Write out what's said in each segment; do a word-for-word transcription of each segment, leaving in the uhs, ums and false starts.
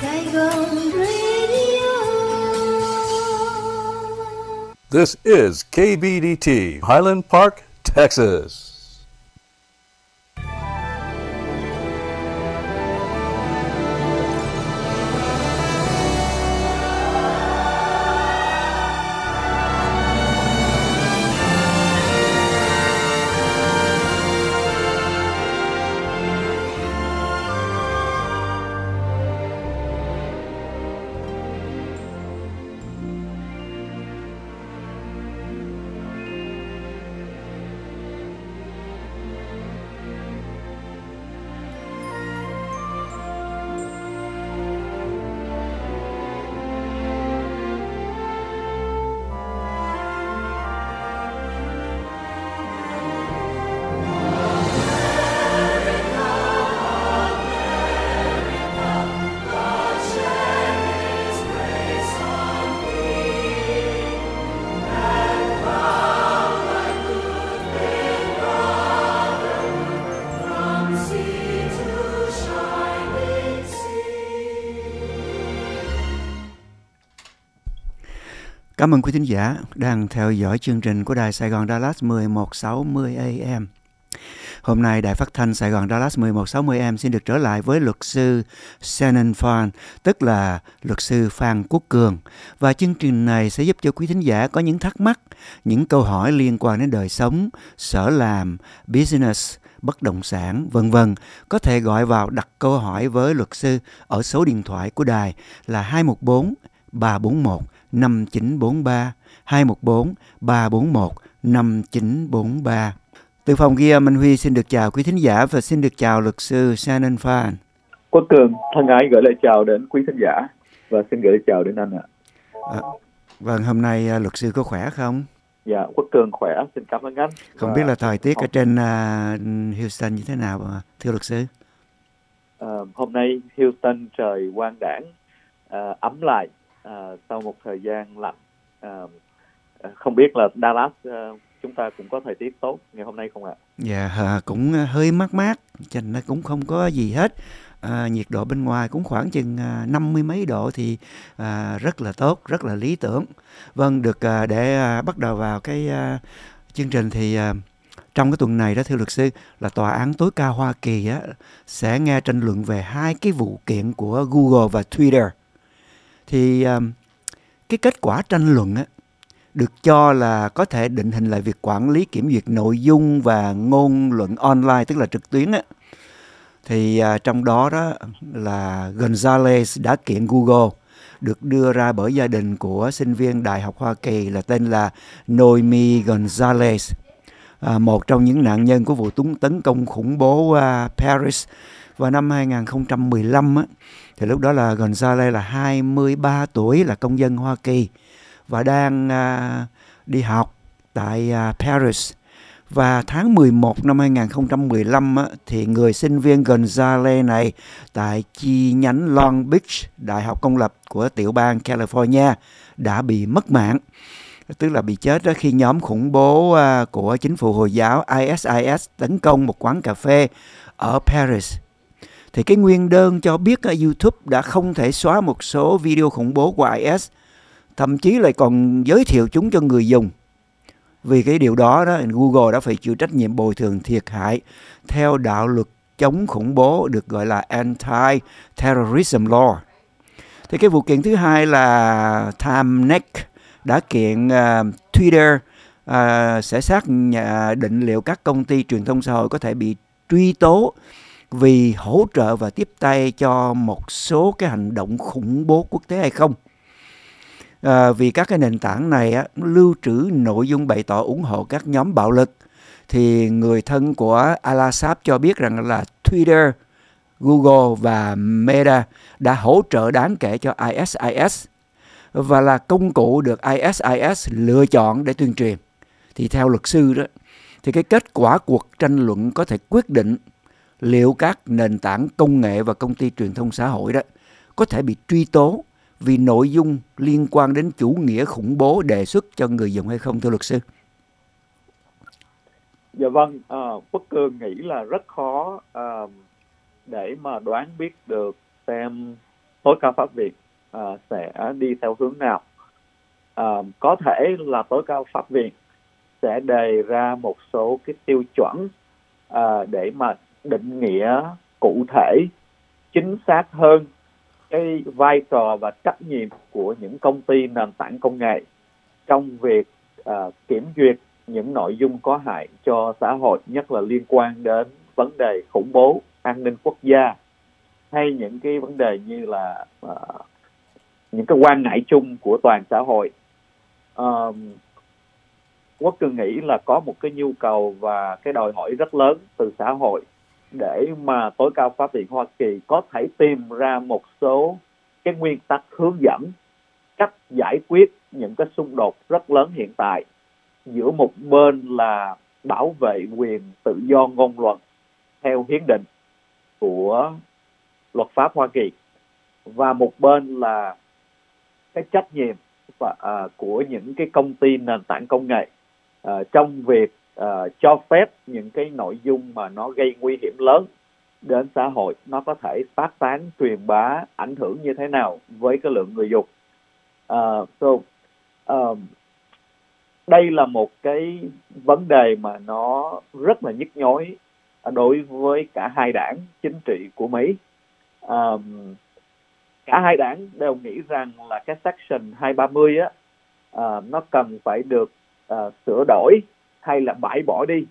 Saigon Radio. This is K B D T, Highland Park, Texas. Cảm ơn quý thính giả đang theo dõi chương trình của Đài Sài Gòn Dallas mười một sáu mươi A M. Hôm nay Đài Phát thanh Sài Gòn Dallas mười một sáu mươi A M xin được trở lại với luật sư Shannon Phan, tức là luật sư Phan Quốc Cường. Và chương trình này sẽ giúp cho quý thính giả có những thắc mắc, những câu hỏi liên quan đến đời sống, sở làm, business, bất động sản, vân vân có thể gọi vào đặt câu hỏi với luật sư ở số điện thoại của đài là hai một bốn ba bốn một năm chín bốn ba, hai một bốn ba bốn một năm chín bốn ba. Từ phòng ghi âm, Minh Huy xin được chào quý thính giả và xin được chào luật sư Shannon Phan. Quốc Cường thân ái gửi lời chào đến quý thính giả và xin gửi lời chào đến anh ạ. À, vâng, hôm nay luật sư có khỏe không? Dạ, Quốc Cường khỏe, xin cảm ơn anh. Không và... biết là thời tiết ở trên uh, Houston như thế nào thưa luật sư? À, hôm nay Houston trời quang đãng, à, ấm lại. À, sau một thời gian lạnh. À, không biết là Dallas à, chúng ta cũng có thời tiết tốt ngày hôm nay không ạ? Dạ, à, cũng hơi mát mát, cho nên cũng không có gì hết. À, nhiệt độ bên ngoài cũng khoảng chừng à, năm mươi mấy độ thì à, rất là tốt, rất là lý tưởng. Vâng, được à, để à, bắt đầu vào cái à, chương trình thì à, trong cái tuần này đó thưa luật sư là Tòa án tối cao Hoa Kỳ á, sẽ nghe tranh luận về hai cái vụ kiện của Google và Twitter. Thì um, cái kết quả tranh luận á, được cho là có thể định hình lại việc quản lý kiểm duyệt nội dung và ngôn luận online, tức là trực tuyến á. Thì uh, trong đó đó là Gonzalez đã kiện Google, được đưa ra bởi gia đình của sinh viên Đại học Hoa Kỳ là tên là Noemi Gonzalez, uh, một trong những nạn nhân của vụ tấn công khủng bố uh, Paris vào năm hai không một lăm á. Thì lúc đó là Gonzalez là hai mươi ba tuổi, là công dân Hoa Kỳ và đang uh, đi học tại uh, Paris. Và tháng mười một năm hai không một lăm á, thì người sinh viên Gonzalez này tại chi nhánh Long Beach, đại học công lập của tiểu bang California đã bị mất mạng. Tức là bị chết đó khi nhóm khủng bố uh, của chính phủ Hồi giáo I S I S tấn công một quán cà phê ở Paris. Thì cái nguyên đơn cho biết uh, YouTube đã không thể xóa một số video khủng bố của I S, thậm chí lại còn giới thiệu chúng cho người dùng. Vì cái điều đó, đó Google đã phải chịu trách nhiệm bồi thường thiệt hại theo đạo luật chống khủng bố được gọi là Anti-Terrorism Law. Thì cái vụ kiện thứ hai là Timenet đã kiện uh, Twitter uh, sẽ xác định liệu các công ty truyền thông xã hội có thể bị truy tố vì hỗ trợ và tiếp tay cho một số cái hành động khủng bố quốc tế hay không. À, vì các cái nền tảng này á, lưu trữ nội dung bày tỏ ủng hộ các nhóm bạo lực. Thì người thân của Al-Assad cho biết rằng là Twitter, Google và Meta đã hỗ trợ đáng kể cho I S I S và là công cụ được I S I S lựa chọn để tuyên truyền. Thì theo luật sư đó, thì cái kết quả cuộc tranh luận có thể quyết định liệu các nền tảng công nghệ và công ty truyền thông xã hội đó có thể bị truy tố vì nội dung liên quan đến chủ nghĩa khủng bố đề xuất cho người dùng hay không, thưa luật sư? Dạ vâng, à, Quốc Cường nghĩ là rất khó à, để mà đoán biết được xem tối cao pháp viện uh, sẽ đi theo hướng nào. Uh, có thể là tối cao pháp viện sẽ đề ra một số cái tiêu chuẩn uh, để mà định nghĩa cụ thể, chính xác hơn cái vai trò và trách nhiệm của những công ty nền tảng công nghệ trong việc uh, kiểm duyệt những nội dung có hại cho xã hội, nhất là liên quan đến vấn đề khủng bố, an ninh quốc gia, hay những cái vấn đề như là uh, những cái quan ngại chung của toàn xã hội. Uh, Quốc Cường nghĩ là có một cái nhu cầu và cái đòi hỏi rất lớn từ xã hội để mà tối cao pháp viện Hoa Kỳ có thể tìm ra một số cái nguyên tắc hướng dẫn cách giải quyết những cái xung đột rất lớn hiện tại giữa một bên là bảo vệ quyền tự do ngôn luận theo hiến định của luật pháp Hoa Kỳ, và một bên là cái trách nhiệm và, à, của những cái công ty nền tảng công nghệ à, trong việc à, cho phép những cái nội dung mà nó gây nguy hiểm lớn đến xã hội nó có thể phát tán, truyền bá, ảnh hưởng như thế nào với cái lượng người dùng. Uh, so, uh, đây là một cái vấn đề mà nó rất là nhức nhối đối với cả hai đảng chính trị của Mỹ. Uh, cả hai đảng đều nghĩ rằng là cái section hai ba mươi á, uh, nó cần phải được uh, sửa đổi hay là bãi bỏ đi,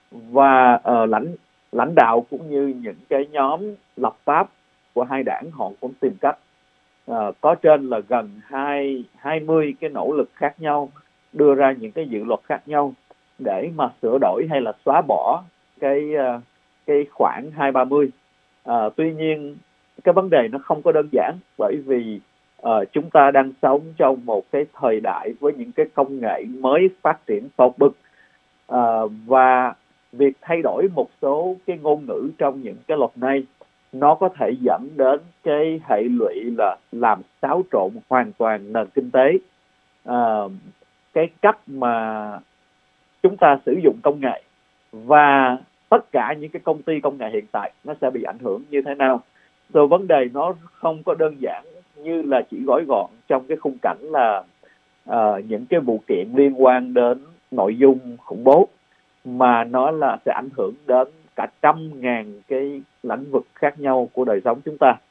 và uh, lãnh lãnh đạo cũng như những cái nhóm lập pháp của hai đảng họ cũng tìm cách uh, có trên là gần hai hai mươi cái nỗ lực khác nhau, đưa ra những cái dự luật khác nhau để mà sửa đổi hay là xóa bỏ cái uh, cái khoản hai ba mươi. Uh, tuy nhiên cái vấn đề nó không có đơn giản, bởi vì uh, chúng ta đang sống trong một cái thời đại với những cái công nghệ mới phát triển tột bực, uh, và việc thay đổi một số cái ngôn ngữ trong những cái luật này nó có thể dẫn đến cái hệ lụy là làm xáo trộn hoàn toàn nền kinh tế. Uh, cái cách mà chúng ta sử dụng công nghệ và tất cả những cái công ty công nghệ hiện tại nó sẽ bị ảnh hưởng như thế nào. Rồi vấn đề nó không có đơn giản như là chỉ gói gọn trong cái khung cảnh là uh, những cái vụ kiện liên quan đến nội dung khủng bố, mà nó là sẽ ảnh hưởng đến cả trăm ngàn cái lĩnh vực khác nhau của đời sống chúng ta.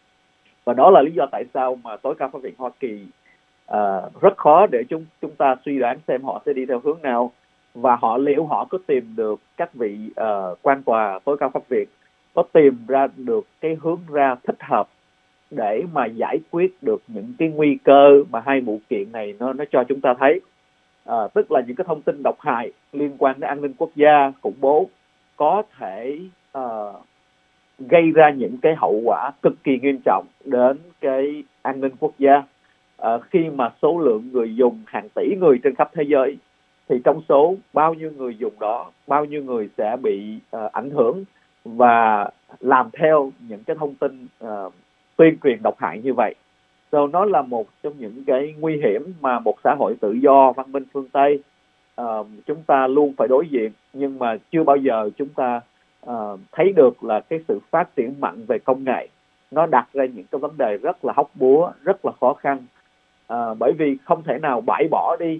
Và đó là lý do tại sao mà tối cao pháp viện Hoa Kỳ uh, rất khó để chúng chúng ta suy đoán xem họ sẽ đi theo hướng nào, và họ liệu họ có tìm được các vị uh, quan tòa tối cao pháp viện có tìm ra được cái hướng ra thích hợp để mà giải quyết được những cái nguy cơ mà hai vụ kiện này nó nó cho chúng ta thấy. À, tức là những cái thông tin độc hại liên quan đến an ninh quốc gia, khủng bố có thể uh, gây ra những cái hậu quả cực kỳ nghiêm trọng đến cái an ninh quốc gia. À, khi mà số lượng người dùng hàng tỷ người trên khắp thế giới, thì trong số bao nhiêu người dùng đó, bao nhiêu người sẽ bị uh, ảnh hưởng và làm theo những cái thông tin uh, tuyên truyền độc hại như vậy. So, nó là một trong những cái nguy hiểm mà một xã hội tự do văn minh phương Tây uh, chúng ta luôn phải đối diện, nhưng mà chưa bao giờ chúng ta uh, thấy được là cái sự phát triển mạnh về công nghệ nó đặt ra những cái vấn đề rất là hóc búa, rất là khó khăn, uh, bởi vì không thể nào bãi bỏ đi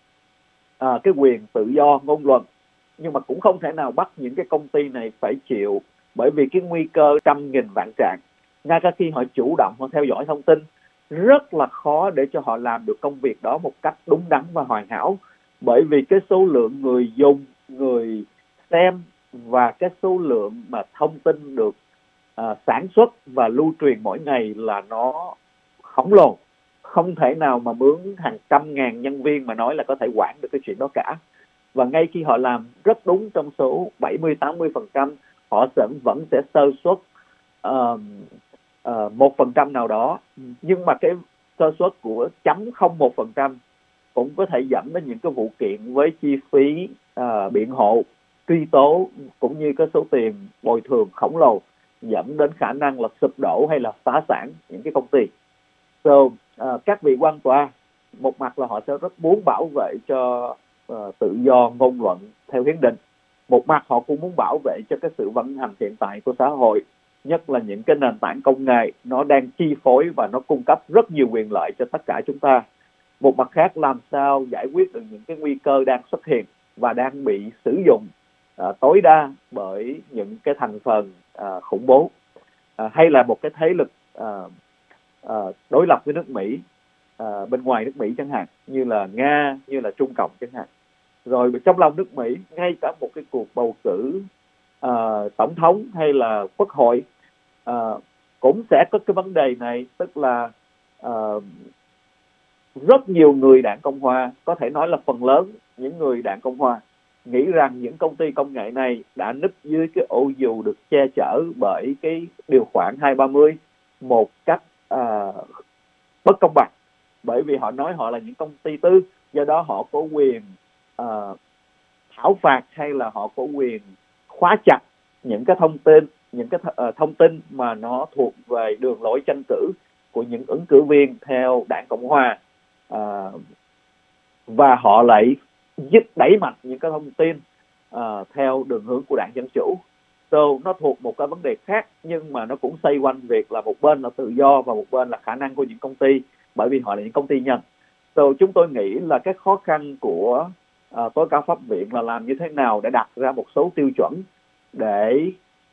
uh, cái quyền tự do ngôn luận, nhưng mà cũng không thể nào bắt những cái công ty này phải chịu, bởi vì cái nguy cơ trăm nghìn vạn trạng. Ngay cả khi họ chủ động họ theo dõi thông tin, rất là khó để cho họ làm được công việc đó một cách đúng đắn và hoàn hảo, bởi vì cái số lượng người dùng, người xem và cái số lượng mà thông tin được uh, sản xuất và lưu truyền mỗi ngày là nó khổng lồ. Không thể nào mà mướn hàng trăm ngàn nhân viên mà nói là có thể quản được cái chuyện đó cả. Và ngay khi họ làm rất đúng trong số bảy mươi đến tám mươi phần trăm, họ sẽ, vẫn sẽ sơ suất uh, uh, một phần trăm nào đó. Nhưng mà cái sơ suất của chấm không một phần trăm cũng có thể dẫn đến những cái vụ kiện với chi phí uh, biện hộ, truy tố, cũng như cái số tiền bồi thường khổng lồ, dẫn đến khả năng là sụp đổ hay là phá sản những cái công ty. So, uh, các vị quan tòa, một mặt là họ sẽ rất muốn bảo vệ cho uh, tự do ngôn luận theo hiến định, một mặt họ cũng muốn bảo vệ cho cái sự vận hành hiện tại của xã hội, nhất là những cái nền tảng công nghệ, nó đang chi phối và nó cung cấp rất nhiều quyền lợi cho tất cả chúng ta. Một mặt khác, làm sao giải quyết được những cái nguy cơ đang xuất hiện và đang bị sử dụng uh, tối đa bởi những cái thành phần uh, khủng bố, uh, hay là một cái thế lực uh, uh, đối lập với nước Mỹ, uh, bên ngoài nước Mỹ chẳng hạn, như là Nga, như là Trung Cộng chẳng hạn. Rồi trong lòng nước Mỹ, ngay cả một cái cuộc bầu cử uh, tổng thống hay là quốc hội uh, cũng sẽ có cái vấn đề này, tức là uh, rất nhiều người Đảng Cộng Hòa, có thể nói là phần lớn những người Đảng Cộng Hòa, nghĩ rằng những công ty công nghệ này đã núp dưới cái ô dù được che chở bởi cái điều khoản hai ba mươi một cách uh, bất công bằng. Bởi vì họ nói họ là những công ty tư, do đó họ có quyền uh, thảo phạt hay là họ có quyền khóa chặt những cái thông tin, những cái th- uh, thông tin mà nó thuộc về đường lối tranh cử của những ứng cử viên theo Đảng Cộng Hòa. À, và họ lại dứt đẩy mạnh những cái thông tin à, theo đường hướng của Đảng Dân Chủ. So, nó thuộc một cái vấn đề khác, nhưng mà nó cũng xoay quanh việc là một bên là tự do và một bên là khả năng của những công ty, bởi vì họ là những công ty nhân. So, chúng tôi nghĩ là cái khó khăn của à, tối cao pháp viện là làm như thế nào để đặt ra một số tiêu chuẩn để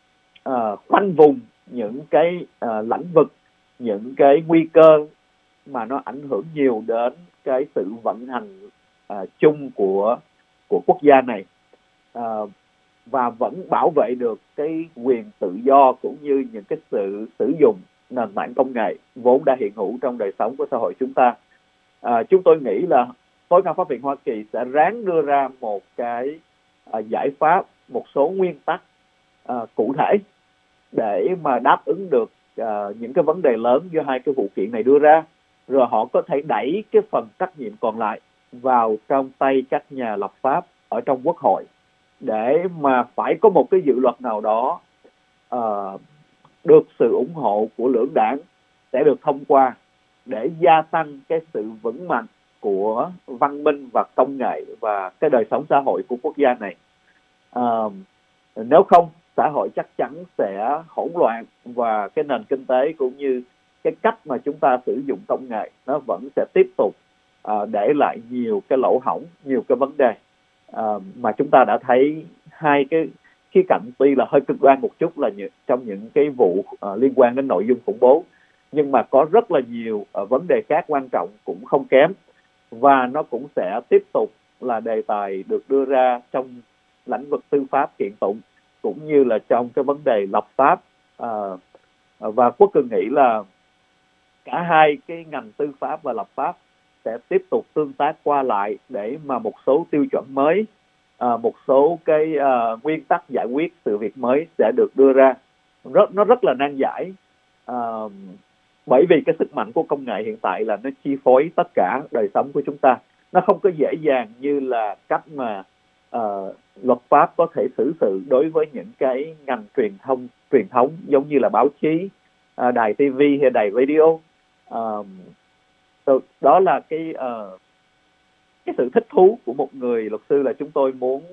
à, khoanh vùng những cái à, lĩnh vực, những cái nguy cơ mà nó ảnh hưởng nhiều đến cái sự vận hành uh, chung của của quốc gia này, uh, và vẫn bảo vệ được cái quyền tự do cũng như những cái sự sử dụng nền tảng công nghệ vốn đã hiện hữu trong đời sống của xã hội chúng ta. Uh, chúng tôi nghĩ là tối cao pháp viện Hoa Kỳ sẽ ráng đưa ra một cái uh, giải pháp, một số nguyên tắc uh, cụ thể để mà đáp ứng được uh, những cái vấn đề lớn do hai cái vụ kiện này đưa ra. Rồi họ có thể đẩy cái phần trách nhiệm còn lại vào trong tay các nhà lập pháp ở trong Quốc hội, để mà phải có một cái dự luật nào đó uh, được sự ủng hộ của lưỡng đảng sẽ được thông qua để gia tăng cái sự vững mạnh của văn minh và công nghệ và cái đời sống xã hội của quốc gia này. Uh, nếu không, xã hội chắc chắn sẽ hỗn loạn và cái nền kinh tế cũng như cái cách mà chúng ta sử dụng công nghệ nó vẫn sẽ tiếp tục uh, để lại nhiều cái lỗ hổng, nhiều cái vấn đề uh, mà chúng ta đã thấy hai cái khía cạnh tuy là hơi cực đoan một chút là như, trong những cái vụ uh, liên quan đến nội dung khủng bố, nhưng mà có rất là nhiều uh, vấn đề khác quan trọng cũng không kém, và nó cũng sẽ tiếp tục là đề tài được đưa ra trong lĩnh vực tư pháp kiện tụng cũng như là trong cái vấn đề lập pháp. Uh, và Quốc Cường nghĩ là cả hai cái ngành tư pháp và lập pháp sẽ tiếp tục tương tác qua lại để mà một số tiêu chuẩn mới, à, một số cái à, nguyên tắc giải quyết sự việc mới sẽ được đưa ra. Rất, nó rất là nan giải, à, bởi vì cái sức mạnh của công nghệ hiện tại là nó chi phối tất cả đời sống của chúng ta. Nó không có dễ dàng như là cách mà à, luật pháp có thể xử sự đối với những cái ngành truyền thông truyền thống giống như là báo chí, à, đài ti vi hay đài radio. Uh, so, đó là cái uh, cái sự thích thú của một người luật sư, là chúng tôi muốn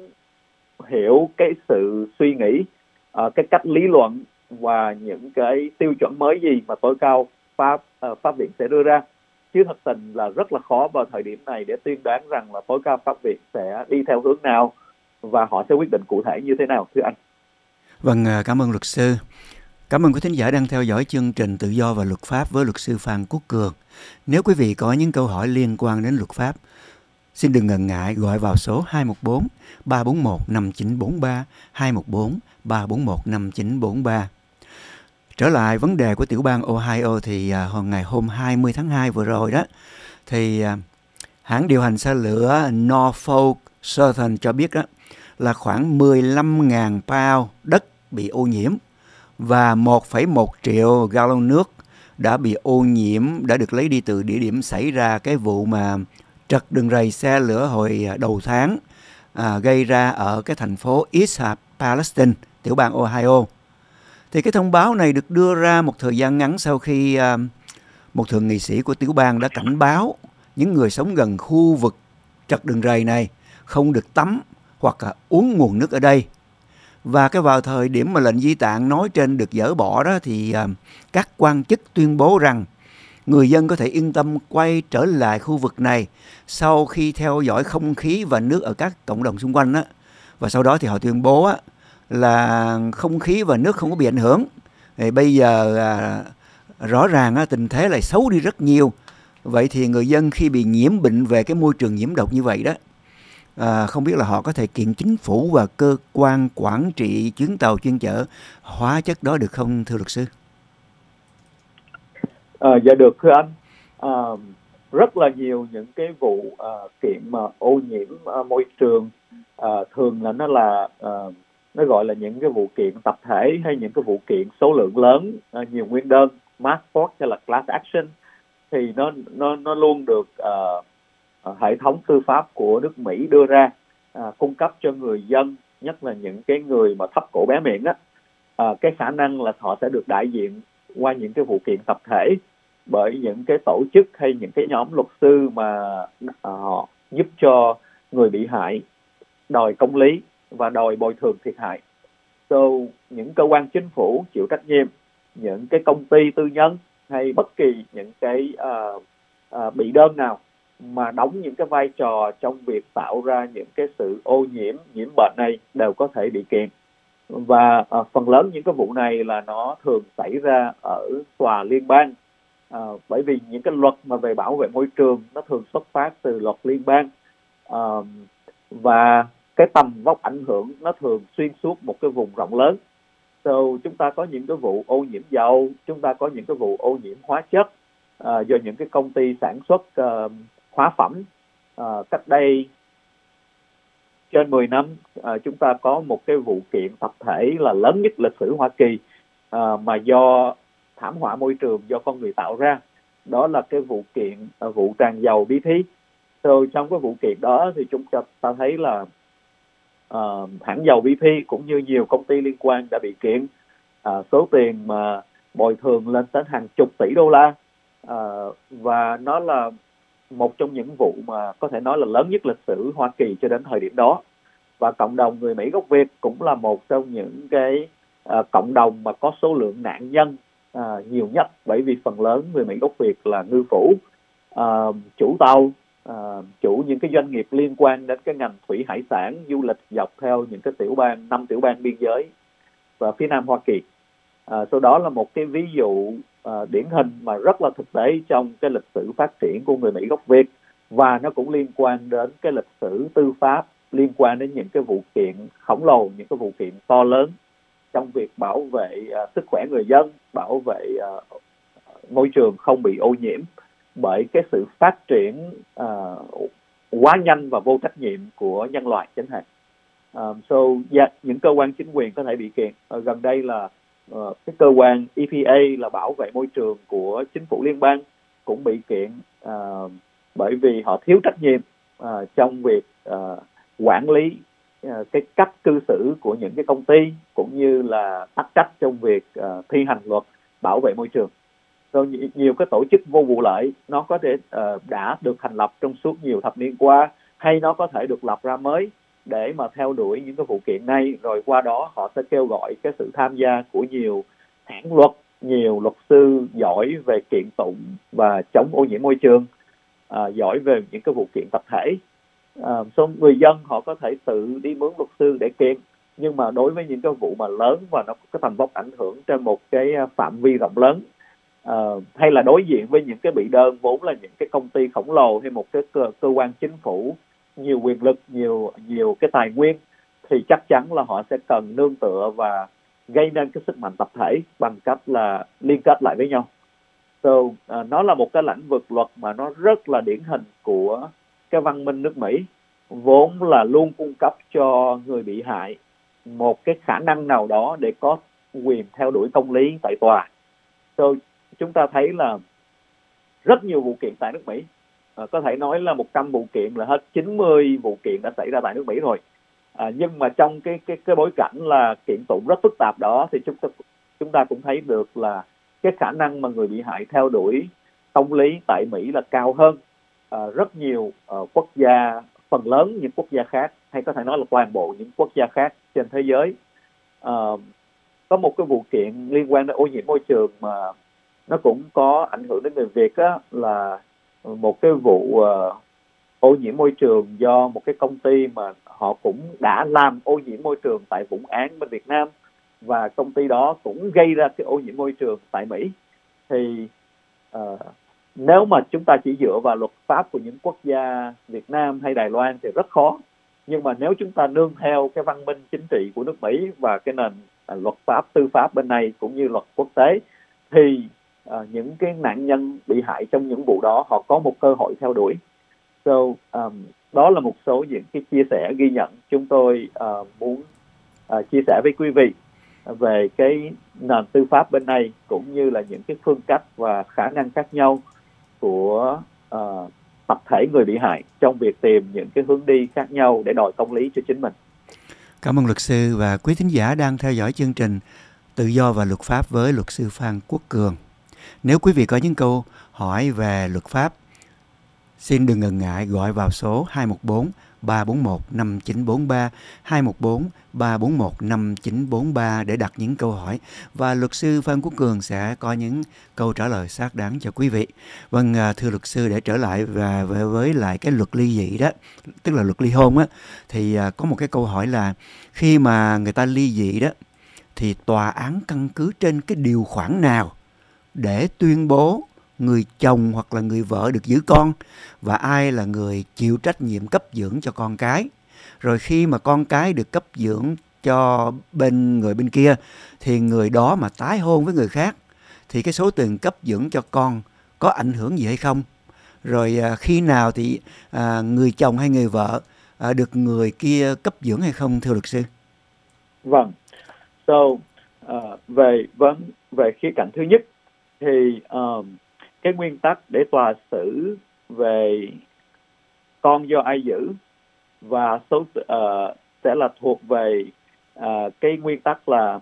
hiểu cái sự suy nghĩ, uh, cái cách lý luận và những cái tiêu chuẩn mới gì mà tối cao pháp uh, pháp viện sẽ đưa ra, chứ thật tình là rất là khó vào thời điểm này để tiên đoán rằng là tối cao pháp viện sẽ đi theo hướng nào và họ sẽ quyết định cụ thể như thế nào, thưa anh. Vâng, cảm ơn luật sư. Cảm ơn quý thính giả đang theo dõi chương trình Tự do và Luật pháp với luật sư Phan Quốc Cường. Nếu quý vị có những câu hỏi liên quan đến luật pháp, xin đừng ngần ngại gọi vào số hai một bốn ba bốn một năm chín bốn ba, hai một bốn ba bốn một năm chín bốn ba. Trở lại vấn đề của tiểu bang Ohio thì uh, ngày hôm hai mươi tháng hai vừa rồi đó, thì uh, hãng điều hành xe lửa Norfolk Southern cho biết đó là khoảng mười lăm nghìn pound đất bị ô nhiễm và một phẩy một triệu gallon nước đã bị ô nhiễm, đã được lấy đi từ địa điểm xảy ra cái vụ mà trật đường ray xe lửa hồi đầu tháng à, gây ra ở cái thành phố East Palestine, tiểu bang Ohio. Thì cái thông báo này được đưa ra một thời gian ngắn sau khi à, một thượng nghị sĩ của tiểu bang đã cảnh báo những người sống gần khu vực trật đường ray này không được tắm hoặc là uống nguồn nước ở đây. Và cái vào thời điểm mà lệnh di tản nói trên được dỡ bỏ đó thì à, các quan chức tuyên bố rằng người dân có thể yên tâm quay trở lại khu vực này sau khi theo dõi không khí và nước ở các cộng đồng xung quanh đó. Và sau đó thì họ tuyên bố á, là không khí và nước không có bị ảnh hưởng. Thì bây giờ à, rõ ràng á, tình thế lại xấu đi rất nhiều. Vậy thì người dân khi bị nhiễm bệnh về cái môi trường nhiễm độc như vậy đó, à, không biết là họ có thể kiện chính phủ và cơ quan quản trị chuyến tàu chuyên chở hóa chất đó được không, thưa luật sư? À, dạ được thưa anh. À, rất là nhiều những cái vụ à, kiện mà ô nhiễm à, môi trường, à, thường là nó là à, nó gọi là những cái vụ kiện tập thể hay những cái vụ kiện số lượng lớn, à, nhiều nguyên đơn, mass tort hay là class action, thì nó nó nó luôn được à, à, hệ thống tư pháp của nước Mỹ đưa ra, à, cung cấp cho người dân, nhất là những cái người mà thấp cổ bé miệng á, à, cái khả năng là họ sẽ được đại diện qua những cái vụ kiện tập thể bởi những cái tổ chức hay những cái nhóm luật sư mà à, họ giúp cho người bị hại đòi công lý và đòi bồi thường thiệt hại. So, những cơ quan chính phủ chịu trách nhiệm, những cái công ty tư nhân hay bất kỳ những cái uh, uh, bị đơn nào mà đóng những cái vai trò trong việc tạo ra những cái sự ô nhiễm, nhiễm bệnh này đều có thể bị kiện. Và uh, phần lớn những cái vụ này là nó thường xảy ra ở tòa liên bang, uh, bởi vì những cái luật mà về bảo vệ môi trường nó thường xuất phát từ luật liên bang, uh, và cái tầm vóc ảnh hưởng nó thường xuyên suốt một cái vùng rộng lớn. So, chúng ta có những cái vụ ô nhiễm dầu, chúng ta có những cái vụ ô nhiễm hóa chất uh, do những cái công ty sản xuất uh, hóa phẩm. Uh, cách đây trên mười năm, uh, chúng ta có một cái vụ kiện tập thể là lớn nhất lịch sử Hoa Kỳ, uh, mà do thảm họa môi trường do con người tạo ra. Đó là cái vụ kiện uh, vụ tràn dầu bê pê. So, trong cái vụ kiện đó thì chúng ta thấy là uh, hãng dầu bê pê cũng như nhiều công ty liên quan đã bị kiện, uh, số tiền mà bồi thường lên tới hàng chục tỷ đô la, uh, và nó là một trong những vụ mà có thể nói là lớn nhất lịch sử Hoa Kỳ cho đến thời điểm đó. Và cộng đồng người Mỹ gốc Việt cũng là một trong những cái uh, cộng đồng mà có số lượng nạn nhân uh, nhiều nhất, bởi vì phần lớn người Mỹ gốc Việt là ngư phủ, uh, chủ tàu, uh, chủ những cái doanh nghiệp liên quan đến cái ngành thủy hải sản, du lịch dọc theo những cái tiểu bang, năm tiểu bang biên giới và phía nam Hoa Kỳ. Uh, sau đó là một cái ví dụ uh, điển hình mà rất là thực tế trong cái lịch sử phát triển của người Mỹ gốc Việt, và nó cũng liên quan đến cái lịch sử tư pháp, liên quan đến những cái vụ kiện khổng lồ, những cái vụ kiện to lớn trong việc bảo vệ uh, sức khỏe người dân, bảo vệ uh, môi trường không bị ô nhiễm bởi cái sự phát triển uh, quá nhanh và vô trách nhiệm của nhân loại chẳng hạn. Uh, so, yeah, những cơ quan chính quyền có thể bị kiện. Uh, gần đây là uh, cái cơ quan E P A là bảo vệ môi trường của chính phủ liên bang cũng bị kiện, uh, bởi vì họ thiếu trách nhiệm uh, trong việc uh, quản lý uh, cái cách cư xử của những cái công ty, cũng như là tắc trách trong việc uh, thi hành luật bảo vệ môi trường. So, nhiều cái tổ chức vô vụ lợi nó có thể uh, đã được thành lập trong suốt nhiều thập niên qua, hay nó có thể được lập ra mới để mà theo đuổi những cái vụ kiện này, rồi qua đó họ sẽ kêu gọi cái sự tham gia của nhiều hãng luật, nhiều luật sư giỏi về kiện tụng và chống ô nhiễm môi trường, uh, giỏi về những cái vụ kiện tập thể. Uh, so, người dân họ có thể tự đi mướn luật sư để kiện, nhưng mà đối với những cái vụ mà lớn và nó có cái tầm vóc ảnh hưởng trên một cái phạm vi rộng lớn, Uh, hay là đối diện với những cái bị đơn vốn là những cái công ty khổng lồ hay một cái cơ, cơ quan chính phủ nhiều quyền lực, nhiều nhiều cái tài nguyên, thì chắc chắn là họ sẽ cần nương tựa và gây nên cái sức mạnh tập thể bằng cách là liên kết lại với nhau. So, uh, nó là một cái lĩnh vực luật mà nó rất là điển hình của cái văn minh nước Mỹ, vốn là luôn cung cấp cho người bị hại một cái khả năng nào đó để có quyền theo đuổi công lý tại tòa. So, chúng ta thấy là rất nhiều vụ kiện tại nước Mỹ, à, có thể nói là một trăm vụ kiện là hết chín mươi vụ kiện đã xảy ra tại nước Mỹ rồi. À, nhưng mà trong cái cái cái bối cảnh là kiện tụng rất phức tạp đó, thì chúng ta chúng ta cũng thấy được là cái khả năng mà người bị hại theo đuổi công lý tại Mỹ là cao hơn à, rất nhiều uh, quốc gia, phần lớn những quốc gia khác, hay có thể nói là toàn bộ những quốc gia khác trên thế giới. uh, có một cái vụ kiện liên quan đến ô nhiễm môi trường mà nó cũng có ảnh hưởng đến người Việt á, là một cái vụ uh, ô nhiễm môi trường do một cái công ty mà họ cũng đã làm ô nhiễm môi trường tại Vũng Áng bên Việt Nam, và công ty đó cũng gây ra cái ô nhiễm môi trường tại Mỹ. Thì uh, nếu mà chúng ta chỉ dựa vào luật pháp của những quốc gia Việt Nam hay Đài Loan thì rất khó. Nhưng mà nếu chúng ta nương theo cái văn minh chính trị của nước Mỹ và cái nền uh, luật pháp tư pháp bên này cũng như luật quốc tế, thì uh, những cái nạn nhân bị hại trong những vụ đó họ có một cơ hội theo đuổi. So, um, đó là một số những cái chia sẻ ghi nhận chúng tôi uh, muốn uh, chia sẻ với quý vị về cái nền tư pháp bên này, cũng như là những cái phương cách và khả năng khác nhau của uh, tập thể người bị hại trong việc tìm những cái hướng đi khác nhau để đòi công lý cho chính mình. Cảm ơn luật sư, và quý thính giả đang theo dõi chương trình Tự do và luật pháp với luật sư Phan Quốc Cường. Nếu quý vị có những câu hỏi về luật pháp, xin đừng ngần ngại gọi vào số hai một bốn ba bốn một năm chín bốn ba, hai một bốn ba bốn một năm chín bốn ba để đặt những câu hỏi, và luật sư Phan Quốc Cường sẽ có những câu trả lời xác đáng cho quý vị. Vâng, thưa luật sư, để trở lại và với, với lại cái luật ly dị đó, tức là luật ly hôn á, thì có một cái câu hỏi là khi mà người ta ly dị đó, thì tòa án căn cứ trên cái điều khoản nào để tuyên bố người chồng hoặc là người vợ được giữ con, và ai là người chịu trách nhiệm cấp dưỡng cho con cái? Rồi khi mà con cái được cấp dưỡng cho bên người bên kia thì người đó mà tái hôn với người khác thì cái số tiền cấp dưỡng cho con có ảnh hưởng gì hay không? Rồi à, khi nào thì à, người chồng hay người vợ à, được người kia cấp dưỡng hay không, thưa luật sư? Vâng. So, uh, về vấn về khía cạnh thứ nhất thì um, cái nguyên tắc để tòa xử về con do ai giữ và số uh, sẽ là thuộc về uh, cái nguyên tắc là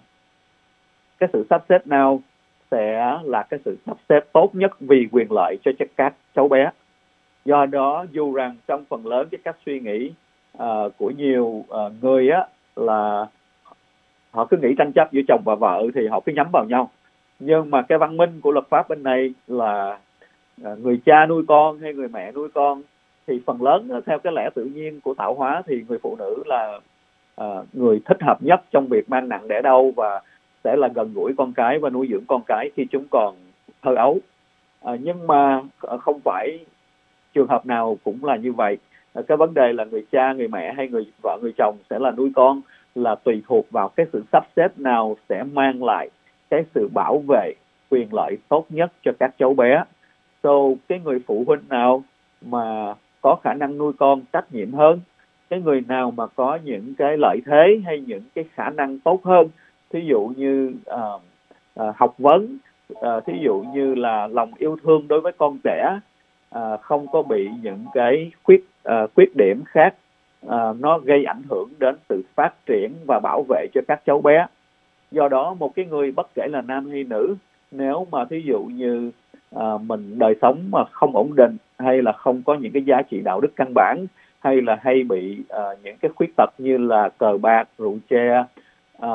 cái sự sắp xếp nào sẽ là cái sự sắp xếp tốt nhất vì quyền lợi cho các cháu bé. Do đó dù rằng trong phần lớn cái cách suy nghĩ uh, của nhiều uh, người á là họ cứ nghĩ tranh chấp giữa chồng và vợ thì họ cứ nhắm vào nhau, nhưng mà cái văn minh của luật pháp bên này là người cha nuôi con hay người mẹ nuôi con, thì phần lớn theo cái lẽ tự nhiên của tạo hóa thì người phụ nữ là uh, người thích hợp nhất trong việc mang nặng đẻ đau và sẽ là gần gũi con cái và nuôi dưỡng con cái khi chúng còn thơ ấu. Uh, nhưng mà không phải trường hợp nào cũng là như vậy. Uh, cái vấn đề là người cha, người mẹ hay người vợ, người chồng sẽ là nuôi con là tùy thuộc vào cái sự sắp xếp nào sẽ mang lại cái sự bảo vệ quyền lợi tốt nhất cho các cháu bé. So, cái người phụ huynh nào mà có khả năng nuôi con trách nhiệm hơn, cái người nào mà có những cái lợi thế hay những cái khả năng tốt hơn, thí dụ như uh, uh, học vấn, uh, thí dụ như là lòng yêu thương đối với con trẻ, uh, không có bị những cái khuyết uh, khuyết điểm khác uh, nó gây ảnh hưởng đến sự phát triển và bảo vệ cho các cháu bé. Do đó một cái người bất kể là nam hay nữ, nếu mà thí dụ như À, mình đời sống mà không ổn định, hay là không có những cái giá trị đạo đức căn bản, hay là hay bị à, những cái khuyết tật như là cờ bạc, rượu chè, à,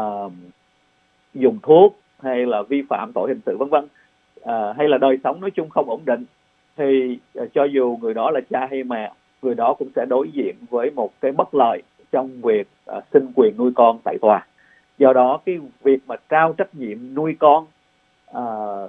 dùng thuốc, hay là vi phạm tội hình sự vân vân, à, hay là đời sống nói chung không ổn định, thì à, cho dù người đó là cha hay mẹ, người đó cũng sẽ đối diện với một cái bất lợi trong việc à, xin quyền nuôi con tại tòa. Do đó cái việc mà trao trách nhiệm nuôi con à,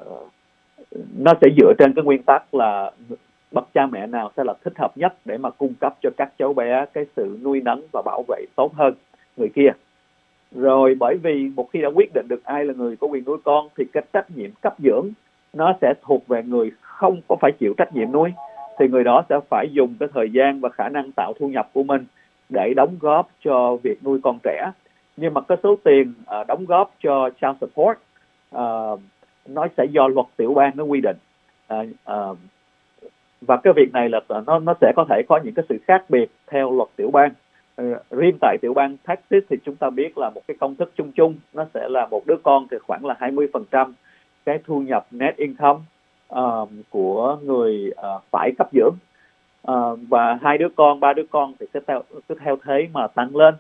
nó sẽ dựa trên cái nguyên tắc là bậc cha mẹ nào sẽ là thích hợp nhất để mà cung cấp cho các cháu bé cái sự nuôi nấng và bảo vệ tốt hơn người kia. Rồi bởi vì một khi đã quyết định được ai là người có quyền nuôi con thì cái trách nhiệm cấp dưỡng nó sẽ thuộc về người không có phải chịu trách nhiệm nuôi, thì người đó sẽ phải dùng cái thời gian và khả năng tạo thu nhập của mình để đóng góp cho việc nuôi con trẻ. Nhưng mà cái số tiền uh, đóng góp cho child support uh, nó sẽ do luật tiểu bang nó quy định, à, à, và cái việc này là nó nó sẽ có thể có những cái sự khác biệt theo luật tiểu bang. À, riêng tại tiểu bang Texas thì chúng ta biết là một cái công thức chung chung nó sẽ là một đứa con thì khoảng là hai mươi phần trăm cái thu nhập net income uh, của người uh, phải cấp dưỡng, uh, và hai đứa con, ba đứa con thì sẽ theo cứ theo thế mà tăng lên.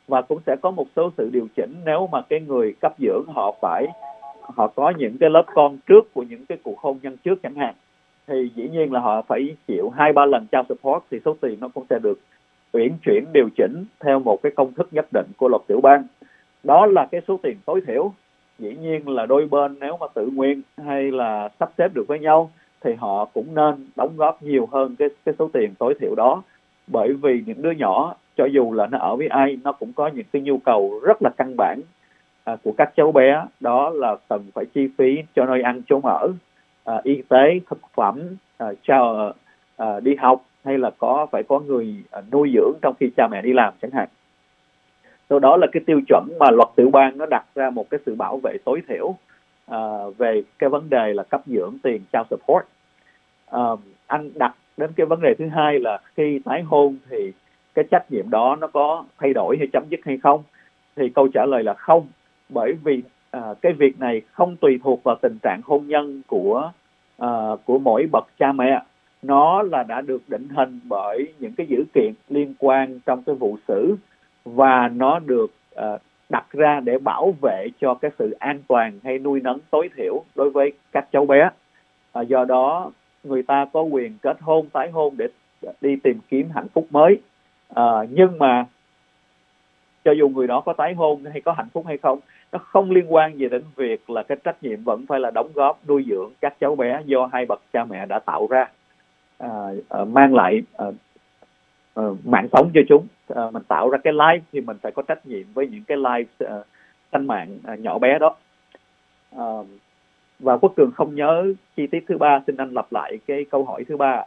và cũng sẽ có một số sự điều chỉnh nếu mà cái người cấp dưỡng họ phải họ có những cái lớp con trước của những cái cuộc hôn nhân trước chẳng hạn, thì dĩ nhiên là họ phải chịu hai ba lần child support, thì số tiền nó cũng sẽ được uyển chuyển điều chỉnh theo một cái công thức nhất định của luật tiểu bang. Đó là cái số tiền tối thiểu. Dĩ nhiên là đôi bên nếu mà tự nguyện hay là sắp xếp được với nhau thì họ cũng nên đóng góp nhiều hơn cái cái số tiền tối thiểu đó, bởi vì những đứa nhỏ cho dù là nó ở với ai, nó cũng có những cái nhu cầu rất là căn bản à, của các cháu bé, đó là cần phải chi phí cho nơi ăn chốn ở, à, y tế, thực phẩm, à, cho à, đi học, hay là có phải có người à, nuôi dưỡng trong khi cha mẹ đi làm chẳng hạn. Sau đó là cái tiêu chuẩn mà luật tiểu bang nó đặt ra một cái sự bảo vệ tối thiểu à, về cái vấn đề là cấp dưỡng tiền child support. À, anh đặt đến cái vấn đề thứ hai là khi tái hôn thì cái trách nhiệm đó nó có thay đổi hay chấm dứt hay không, thì câu trả lời là không, bởi vì à, cái việc này không tùy thuộc vào tình trạng hôn nhân của à, của mỗi bậc cha mẹ. Nó là đã được định hình bởi những cái dữ kiện liên quan trong cái vụ xử, và nó được uh, đặt ra để bảo vệ cho cái sự an toàn hay nuôi nấng tối thiểu đối với các cháu bé. Uh, do đó người ta có quyền kết hôn, tái hôn để đi tìm kiếm hạnh phúc mới. Uh, nhưng mà cho dù người đó có tái hôn hay có hạnh phúc hay không, nó không liên quan gì đến việc là cái trách nhiệm vẫn phải là đóng góp nuôi dưỡng các cháu bé do hai bậc cha mẹ đã tạo ra, uh, uh, mang lại uh, uh, mạng sống cho chúng. Uh, mình tạo ra cái life thì mình phải có trách nhiệm với những cái life uh, sinh mạng uh, nhỏ bé đó. Uh, và Quốc Cường không nhớ chi tiết thứ ba, xin anh lặp lại cái câu hỏi thứ ba.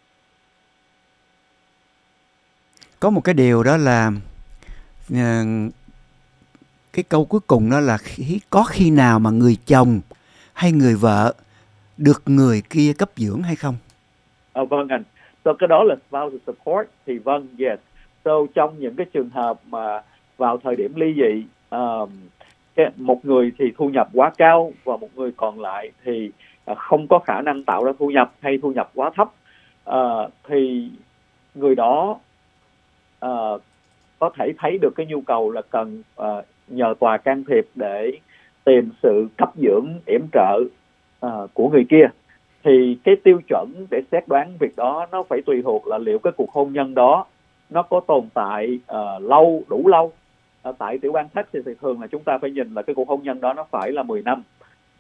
Có một cái điều đó là uh, cái câu cuối cùng đó là khi, có khi nào mà người chồng hay người vợ được người kia cấp dưỡng hay không? À, vâng anh. So, cái đó là spousal support thì vâng, yes. So, trong những cái trường hợp mà vào thời điểm ly dị, um, cái, một người thì thu nhập quá cao và một người còn lại thì uh, không có khả năng tạo ra thu nhập hay thu nhập quá thấp, uh, thì người đó uh, có thể thấy được cái nhu cầu là cần uh, nhờ tòa can thiệp để tìm sự cấp dưỡng yểm trợ uh, của người kia. Thì cái tiêu chuẩn để xét đoán việc đó nó phải tùy thuộc là liệu cái cuộc hôn nhân đó nó có tồn tại uh, lâu, đủ lâu. Uh, tại tiểu bang Texas thì thường là chúng ta phải nhìn là cái cuộc hôn nhân đó nó phải là mười năm.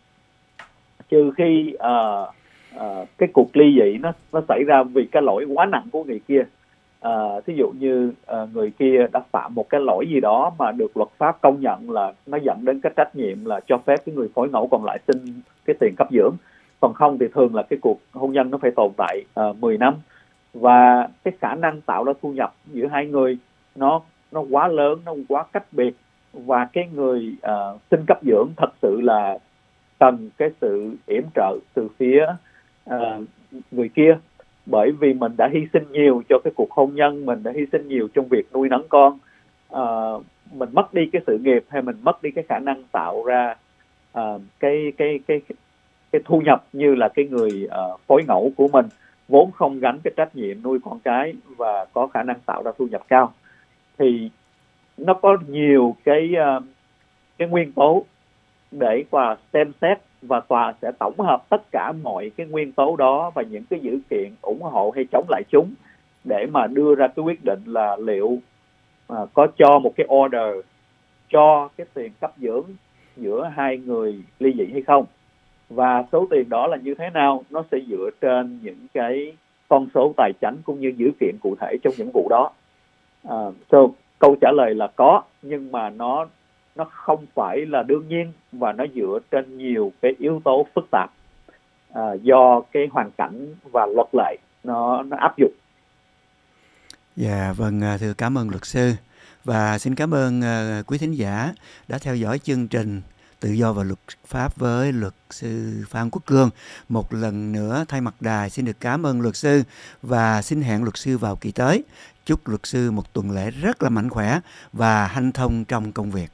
Trừ khi uh, uh, cái cuộc ly dị nó, nó xảy ra vì cái lỗi quá nặng của người kia. Uh, thí dụ như uh, người kia đã phạm một cái lỗi gì đó mà được luật pháp công nhận là nó dẫn đến cái trách nhiệm là cho phép cái người phối ngẫu còn lại xin cái tiền cấp dưỡng. Còn không thì thường là cái cuộc hôn nhân nó phải tồn tại uh, mười năm, và cái khả năng tạo ra thu nhập giữa hai người nó nó quá lớn, nó quá cách biệt, và cái người uh, xin cấp dưỡng thật sự là cần cái sự yểm trợ từ phía uh, người kia, bởi vì mình đã hy sinh nhiều cho cái cuộc hôn nhân, mình đã hy sinh nhiều trong việc nuôi nấng con, uh, mình mất đi cái sự nghiệp hay mình mất đi cái khả năng tạo ra uh, cái cái cái cái thu nhập như là cái người uh, phối ngẫu của mình vốn không gánh cái trách nhiệm nuôi con cái và có khả năng tạo ra thu nhập cao. Thì nó có nhiều cái uh, cái nguyên tố để tòa xem xét, và tòa sẽ tổng hợp tất cả mọi cái nguyên tố đó và những cái dữ kiện ủng hộ hay chống lại chúng để mà đưa ra cái quyết định là liệu uh, có cho một cái order cho cái tiền cấp dưỡng giữa hai người ly dị hay không. Và số tiền đó là như thế nào, nó sẽ dựa trên những cái con số tài chính cũng như dữ kiện cụ thể trong những vụ đó. Uh, so, câu trả lời là có, nhưng mà nó nó không phải là đương nhiên, và nó dựa trên nhiều cái yếu tố phức tạp uh, do cái hoàn cảnh và luật lệ nó nó áp dụng. Dạ vâng, thưa cảm ơn luật sư, và xin cảm ơn uh, quý thính giả đã theo dõi chương trình Tự do và luật pháp với luật sư Phan Quốc Cường. Một lần nữa thay mặt đài xin được cảm ơn luật sư và xin hẹn luật sư vào kỳ tới. Chúc luật sư một tuần lễ rất là mạnh khỏe và hanh thông trong công việc.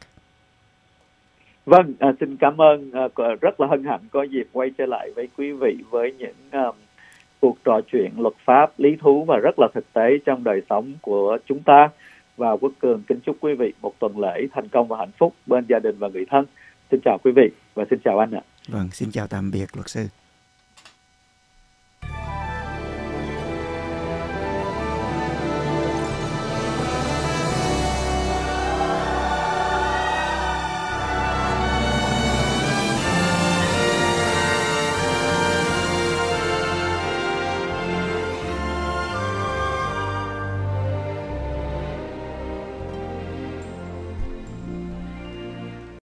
Vâng, à, xin cảm ơn, à, rất là hân hạnh có dịp quay trở lại với quý vị với những um, cuộc trò chuyện luật pháp lý thú và rất là thực tế trong đời sống của chúng ta. và Quốc Cường kính chúc quý vị một tuần lễ thành công và hạnh phúc bên gia đình và người thân. Xin chào quý vị và xin chào anh ạ. Vâng, xin chào tạm biệt luật sư.